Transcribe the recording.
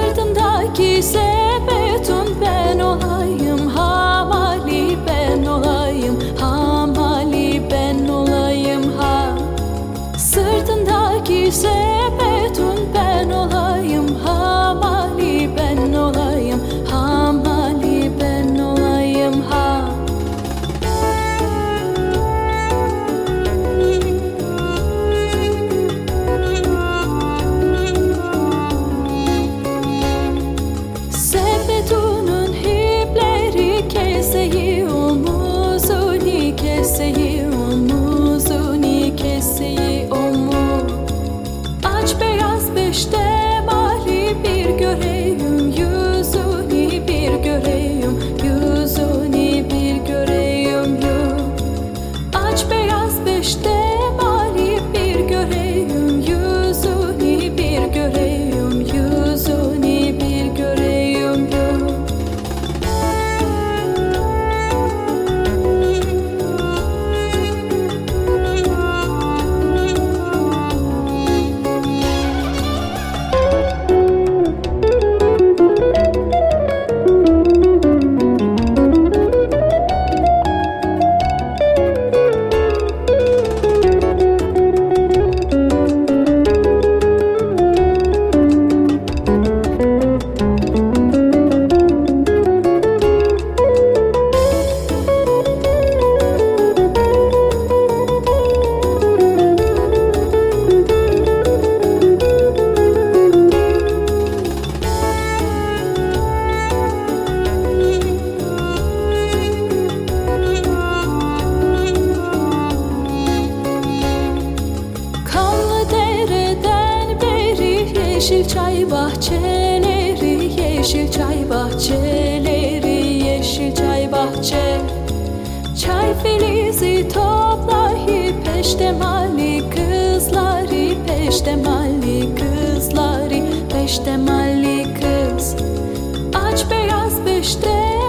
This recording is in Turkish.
Sırtımdaki sepetun ben olayım, hamali ben olayım, hamali ben olayım ha. Sırtımdaki sepetun ben olayım, hamali ben olayım, hamali ben olayım ha. Sepetunun hipleri keseyi omuzuni, keseyi omuzuni, keseyi omu. Aç beyaz beştemali bir göreyim yüzünü, bir göreyim yüzünü, bir göreyim yüz. Aç beyaz beştemali bir göreyim yüzünü, bir göreyim yüzünü, bir göreyim yüz. Yeşil çay bahçeleri, yeşil çay bahçeleri, yeşil çay bahçe. Çay filizi toplayıp peştemali kızları, peştemali kızları, peştemali kız. Aç beyaz beşte